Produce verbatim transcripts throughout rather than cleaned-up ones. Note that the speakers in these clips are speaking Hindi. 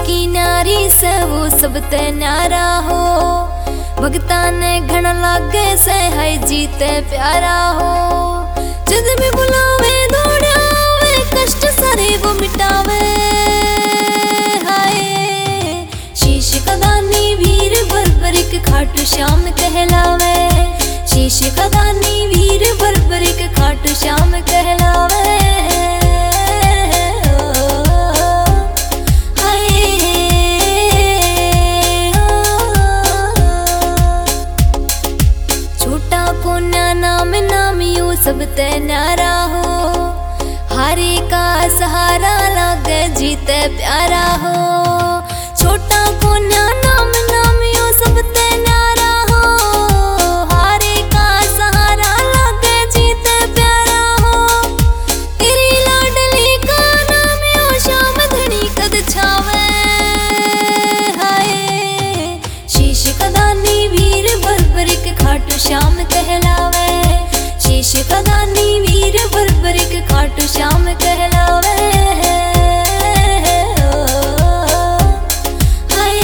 की नारी से वो सब ते न्यारा हो। भगता ने घण लागे से है जीते प्यारा हो। जद भी बुलावे दौड़ावे कष्ट सारे वो मिटावे। हाय शीश कदानी वीर बर्बरिक खाटू श्याम कहलावे। शीश कदानी वीर बर्बरिक खाटू श्याम कहलावे। नाम नामियो सब ते न्यारा हो। हारे का सहारा लागे जीते प्यारा हो। छोटा कोन्या नाम नामियो सब ते न्यारा हो। हारे का सहारा लागे जीते प्यारा हो। तेरी लाडली का नामियो श्याम धनी कद छावे। हाय शीश कदानी वीर बर्बरिक खाटू श्याम कहलावे। शीश कदानी वीर बर्बरिक खाटू श्याम कहलावे। हाय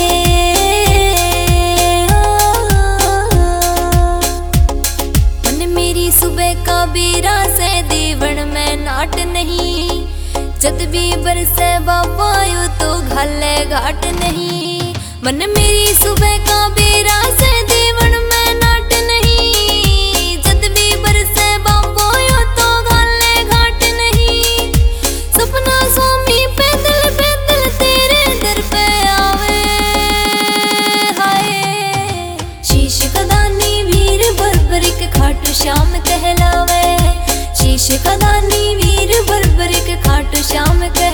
मन मेरी सुबह का बेरा से देवण में नाट नहीं। जद भी बरसे बाबा यो तो घाले घाट नहीं। मन मेरी सुबह का बेरा से देवण में नाट नहीं। जद भी बरसे बाबो यो तो घाले घाट नहीं। सपना स्वामी पैदल पैदल तेरे दर पे आवे। हाय शीश कदानी वीर बर्बरिक खाटू श्याम कहलावे। शीश कदानी वीर बर्बरिक खाटू श्याम कहलावे।